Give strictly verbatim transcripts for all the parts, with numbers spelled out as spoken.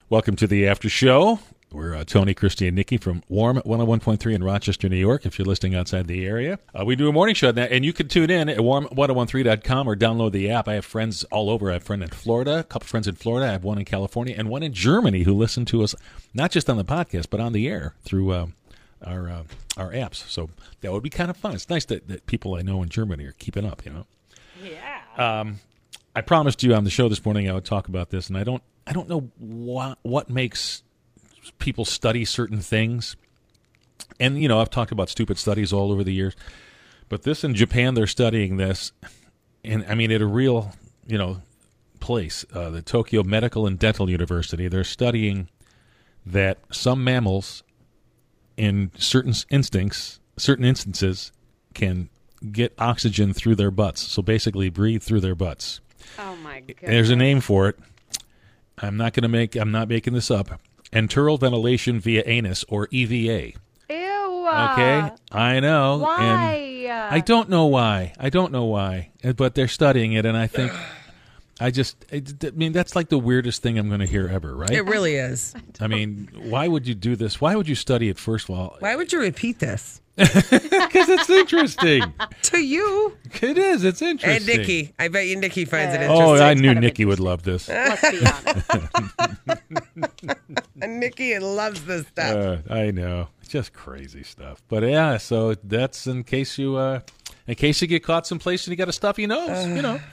Welcome to the after show. We're uh, Tony, Christy, and Nikki from Warm one oh one point three in Rochester, New York, if you're listening outside the area. Uh, we do a morning show, and you can tune in at warm one oh one three dot com or download the app. I have friends all over. I have a friend in Florida, a couple friends in Florida. I have one in California, and one in Germany who listen to us, not just on the podcast, but on the air through uh, our uh, our apps. So that would be kind of fun. It's nice that, that people I know in Germany are keeping up, you know? Yeah. Um, I promised you on the show this morning I would talk about this, and I don't, I don't know what, what makes people study certain things. And, you know, I've talked about stupid studies all over the years. But this in Japan, they're studying this. And, I mean, at a real, you know, place, uh, the Tokyo Medical and Dental University, they're studying that some mammals in certain instincts, certain instances, can get oxygen through their butts. So basically breathe through their butts. Oh, my God. There's a name for it. I'm not going to make, I'm not making this up. Enteral ventilation via anus, or E V A. Ew. Okay, I know. Why? And I don't know why. I don't know why. But they're studying it, and I think, I just, I mean, that's like the weirdest thing I'm going to hear ever, right? It really is. I mean, why would you do this? Why would you study it, first of all? Why would you repeat this? Because it's interesting. To you. It is. It's interesting. And Nikki. I bet you Nikki finds it Uh, interesting. Oh, I It's knew kind of Nikki would love this. Let's be honest. And Nikki loves this stuff. Uh, I know. It's just crazy stuff. But yeah, so that's in case you uh, in case you get caught someplace and you got a stuffy nose, uh, you know.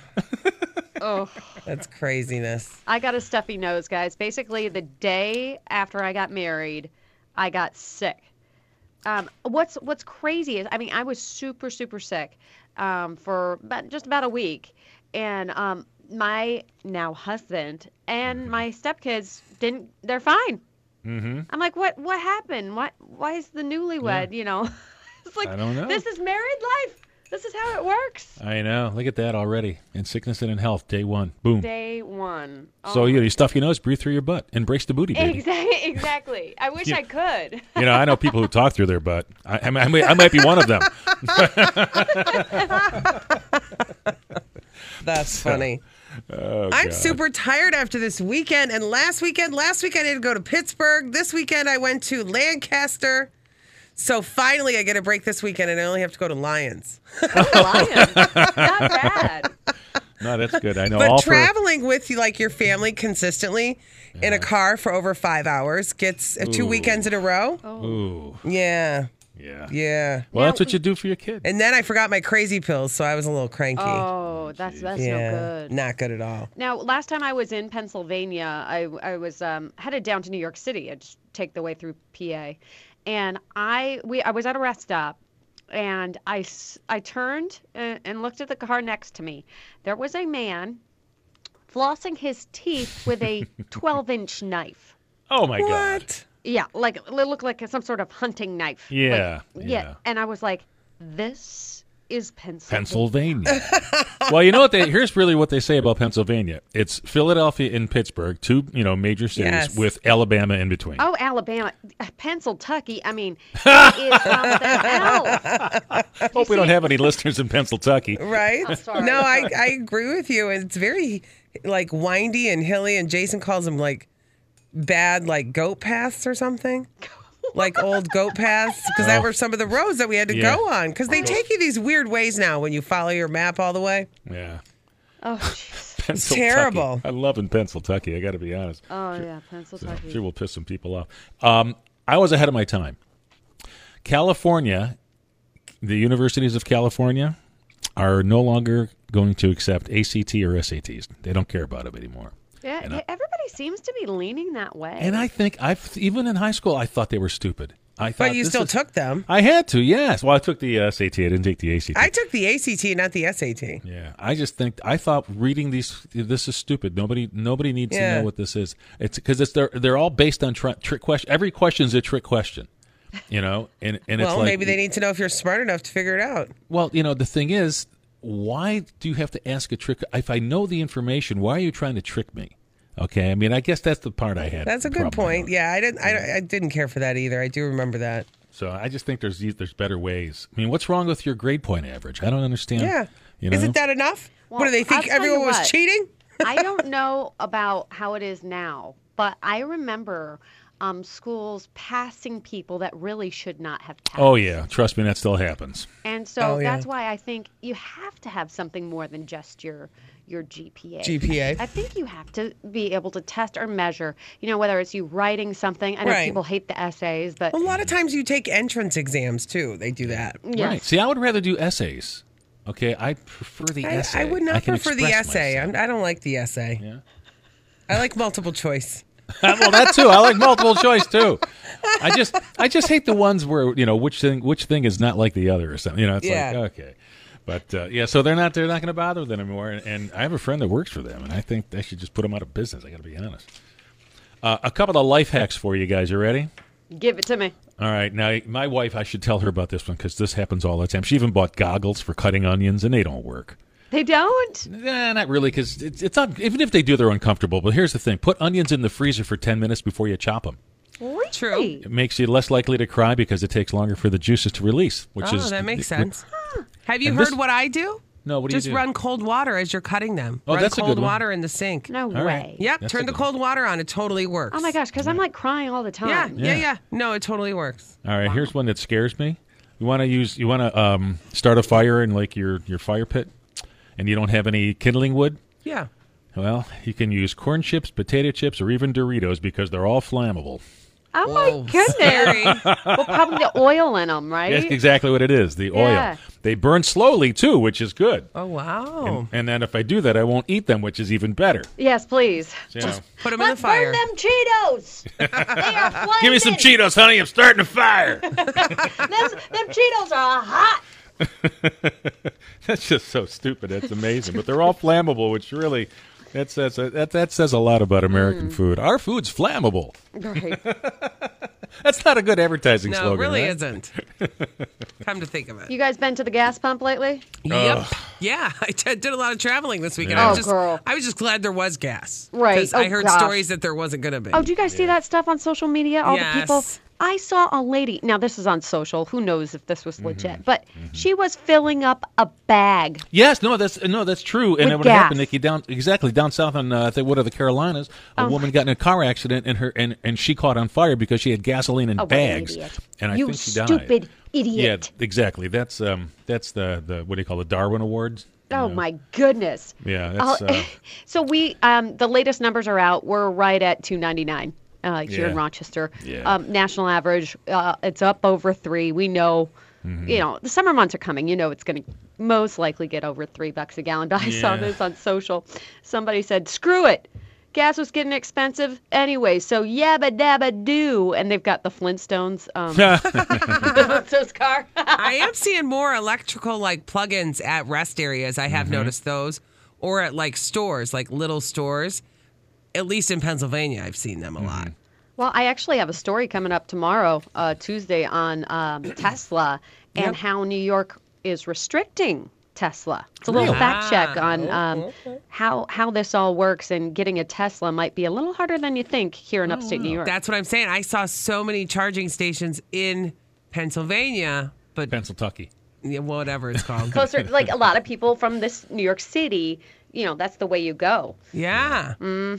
Oh, That's craziness. I got a stuffy nose, guys. Basically, the day after I got married, I got sick. Um, what's what's crazy is, I mean, I was super, super sick um, for about, just about a week. And um, my now husband and my stepkids didn't, they're fine. Mm-hmm. I'm like, what what happened? What, why is the newlywed, Yeah. you know? It's like, I don't know. this is married life. This is how it works. I know. Look at that already. In sickness and in health, day one. Boom. Day one. Oh So you, my- you stuff your nose, breathe through your butt, embrace the booty, baby. Exactly. Exactly. I wish Yeah. I could. You know, I know people who talk through their butt. I, I, might, I might be one of them. That's funny. Oh, I'm God. super tired after this weekend. And last weekend, last weekend I had to go to Pittsburgh. This weekend I went to Lancaster. So finally I get a break this weekend and I only have to go to Lions. Lion. Not bad. No, that's good. I know. But all for, traveling with you, like your family consistently in a car for over five hours gets uh, two Ooh. weekends in a row. Ooh, Yeah. yeah. Yeah. Well, Now- that's what you do for your kid. And then I forgot my crazy pills, so I was a little cranky. Oh, that's that's yeah. no good. Not good at all. Now, last time I was in Pennsylvania, I I was um, headed down to New York City. I just take the way through P A, and I we I was at a rest stop, and I s- I turned and, and looked at the car next to me. There was a man flossing his teeth with a twelve-inch knife. Oh, my God. What? Yeah, like it looked like some sort of hunting knife. Like, Yeah, yeah. And I was like, this is Pennsylvania. Pennsylvania. Well, you know what? They, here's really what they say about Pennsylvania. It's Philadelphia and Pittsburgh, two you know major cities Yes. with Alabama in between. Oh, Alabama, Pennsylvania. I mean, it is something else. Hope we don't have any listeners in Pennsylvania. Right? Oh, sorry. No, I, I agree with you. It's very like windy and hilly, and Jason calls them like bad like goat paths or something. Like old goat paths, because that Oh. were some of the roads that we had to Yeah. go on. Because they take you these weird ways now when you follow your map all the way. Yeah. Oh, jeez. Pennsylvania. terrible. I love in Pennsylvania. I got to be honest. Oh, yeah, So, Pennsylvania. sure, we'll piss some people off. Um, I was ahead of my time. California, the universities of California, are no longer going to accept A C T or S A Ts. They don't care about them anymore. Yeah, And I- everybody seems to be leaning that way. And I think I've even in high school, I thought they were stupid. I thought But you this still is- took them. I had to, yes. Well, I took the S A T. I didn't take the A C T. I took the A C T, not the S A T. Yeah, I just think I thought reading these this is stupid. Nobody nobody needs to Yeah. know what this is. It's because it's they're they're all based on tri- trick question. Every question is a trick question, you know. And and it's Well, like maybe they need to know if you're smart enough to figure it out. well, you know, the thing is, why do you have to ask a trick? If I know the information, why are you trying to trick me? Okay, I mean, I guess that's the part I had. That's a good problem point. with. Yeah, I didn't. I, I didn't care for that either. I do remember that. So I just think there's there's better ways. I mean, what's wrong with your grade point average? I don't understand. Yeah. you know? Isn't that enough? Well, what do they I'll think? tell you Everyone was what. cheating? I don't know about how it is now, but I remember um, schools passing people that really should not have passed. Oh yeah, trust me, that still happens. And so Oh, yeah. that's why I think you have to have something more than just your your G P A. G P A. I think you have to be able to test or measure, you know, whether it's you writing something. I know Right. people hate the essays, but A lot of times you take entrance exams too. They do that. yes. Right. See, I would rather do essays. Okay, I prefer the I, essay. I would not can prefer the express essay. myself. I'm, I don't like the essay. Yeah. I like multiple choice. Well, that too. I like multiple choice too. I just, I just hate the ones where you know which thing, which thing is not like the other or something. You know, it's Yeah. like okay, but uh, yeah. So they're not, they're not going to bother with it anymore. And, and I have a friend that works for them, and I think they should just put them out of business. I got to be honest. Uh, a couple of life hacks for you guys. You ready? Give it to me. All right. Now, my wife, I should tell her about this one because this happens all the time. She even bought goggles for cutting onions, and they don't work. They don't? Nah, not really, because it's, it's not. Even if they do, they're uncomfortable. But here's the thing: put onions in the freezer for ten minutes before you chop them. Really? True. It makes you less likely to cry because it takes longer for the juices to release. Which Oh, is that makes sense. Have you And heard this- what I do? No, what do you Just do? run cold water as you're cutting them. Oh, run that's a cold good one. water in the sink. No All way. right. Yep, That's turn a the good cold water on. It totally works. Oh my gosh, because I'm like crying all the time. Yeah, yeah, Yeah. yeah. No, it totally works. All right, here's one that scares me. You want to use, you want to um, start a fire in like your your fire pit, and you don't have any kindling wood. Yeah. Well, you can use corn chips, potato chips, or even Doritos because they're all flammable. Oh Whoa, my goodness. scary. Well, probably the oil in them, right? That's exactly what it is. The Yeah. oil. They burn slowly too, which is good. Oh, wow. And then if I do that, I won't eat them, which is even better. Yes, please. You know. Put them in the Let's fire. burn them Cheetos. they are flaming. Give me some Cheetos, honey. I'm starting a fire. Them, them Cheetos are hot. That's just so stupid. That's amazing. But they're all flammable, which really that says that that says a lot about American food. Our food's flammable. Right. That's not a good advertising No, slogan. it really right? isn't. Come to think of it. You guys been to the gas pump lately? Yep. Yeah, I t- did a lot of traveling this weekend. Yeah. I was Oh, just, girl. I was just glad there was gas. Right. 'Cause I Oh, heard gosh. stories that there wasn't going to be. Oh, do you guys see that stuff on social media? All Yes. the people. I saw a lady. Now this is on social. Who knows if this was legit? Mm-hmm. But she was filling up a bag. Yes, no, that's no, that's true. And With what gas. happened, Nikki, down exactly down south on uh, I think what are the Carolinas? A Oh. woman got in a car accident and her and, and she caught on fire because she had gasoline in Oh, what an bags. idiot. And I You think she died. stupid Yeah, idiot. exactly. That's um that's the the what do you call it, Darwin Awards? Oh my goodness. Yeah, that's Oh, uh, so we um the latest numbers are out. We're right at two ninety-nine uh, here in Yeah. Rochester. Yeah. Um, national average, uh, it's up over three. We know, Mm-hmm. you know, the summer months are coming. You know, it's going to most likely get over three bucks a gallon. But I saw Yeah. this on social. Somebody said, "Screw it." Gas was getting expensive anyway, so yabba dabba do. And they've got the Flintstones, um, the Flintstones car. I am seeing more electrical like plugins at rest areas. I have noticed those, or at like stores, like little stores. At least in Pennsylvania, I've seen them a lot. Well, I actually have a story coming up tomorrow, uh, Tuesday, on um, Tesla and Yep. how New York is restricting Tesla. It's a little Really? fact check Ah, on um, how how this all works, and getting a Tesla might be a little harder than you think here in upstate New York. That's what I'm saying. I saw so many charging stations in Pennsylvania, but Pennsylvania. yeah, whatever it's called. Closer, like a lot of people from this New York City, you know, that's the way you go. Yeah.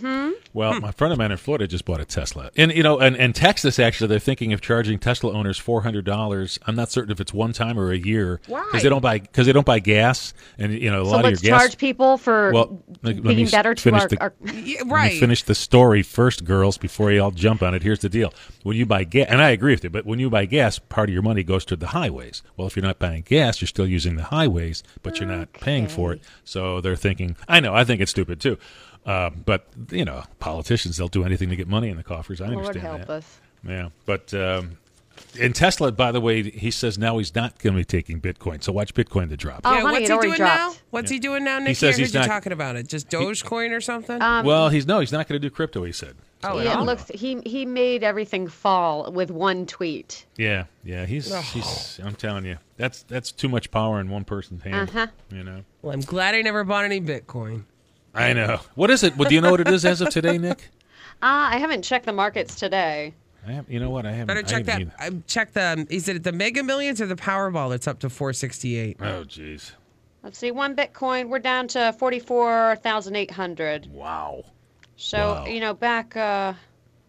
Well, my friend of mine in Florida just bought a Tesla, and you know, and, and Texas actually, they're thinking of charging Tesla owners four hundred dollars. I'm not certain if it's one time or a year, Why? because they don't buy because they don't buy gas, and you know, a So lot let's of your gas. charge people for Well, let- let being me better to finish our, the- our Yeah, Let me right. finish the story first, girls, before you all jump on it. Here's the deal. When you buy gas, and I agree with you, but when you buy gas, part of your money goes to the highways. Well, if you're not buying gas, you're still using the highways, but you're not paying for it. So they're thinking, I know, I think it's stupid too. Uh, but, you know, politicians, they'll do anything to get money in the coffers. I Lord understand help that. us. Yeah. But um, in Tesla, by the way, he says now he's not going to be taking Bitcoin. So watch Bitcoin to drop. Oh, yeah, honey, what's it he already doing dropped. now? What's he doing now, Nikki? says I heard he's you not- talking about it. Just Dogecoin or something? Um, well, he's no, he's not going to do crypto, he said. Oh, So, Yeah, yeah. it looks he he made everything fall with one tweet. Yeah, yeah, he's he's. I'm telling you, that's that's too much power in one person's hand. Uh-huh. You know. Well, I'm glad I never bought any Bitcoin. I know. What is it? Well, do you know what it is as of today, Nick? Ah, I haven't checked the markets today. I have. You know what? I haven't. Better I check that. haven't either. I check the. Is it the Mega Millions or the Powerball that's up to four sixty-eight? Oh, jeez. Let's see, one Bitcoin, we're down to forty-four thousand eight hundred. Wow. So, Wow. you know, back uh,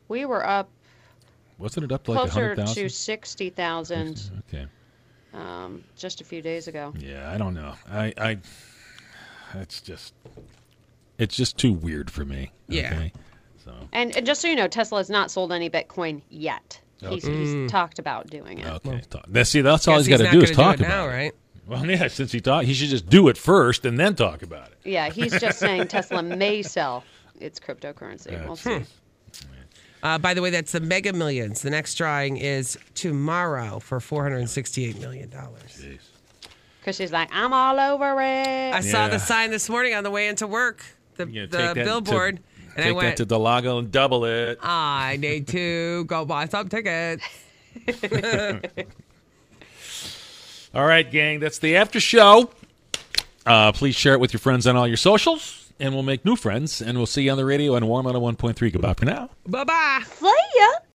We were up Wasn't it up to like a closer hundred to thousand? sixty thousand Okay. um, just a few days ago. Yeah, I don't know. I, I, it's just, it's just too weird for me. Yeah. Okay? So. And, and just so you know, Tesla has not sold any Bitcoin yet. He's, Okay. he's talked about doing it. Okay. Talk. Now, see, that's all Guess he's got to not do is gonna talk do it about now, it. right? Well, yeah, since he talked, he should just do it first and then talk about it. Yeah, he's just saying Tesla may sell its cryptocurrency. We'll That's see. it. Uh, by the way, that's the Mega Millions. The next drawing is tomorrow for four hundred sixty-eight million dollars. Jeez. Because she's like, I'm all over it. I saw Yeah. the sign this morning on the way into work, the, You the take that billboard, to, and take I went, that to Delago and double it. I need to go buy some tickets. All right, gang, that's the after show. Uh, please share it with your friends on all your socials, and we'll make new friends, and we'll see you on the radio on Warm one oh one point three. Goodbye for now. Bye-bye. See ya.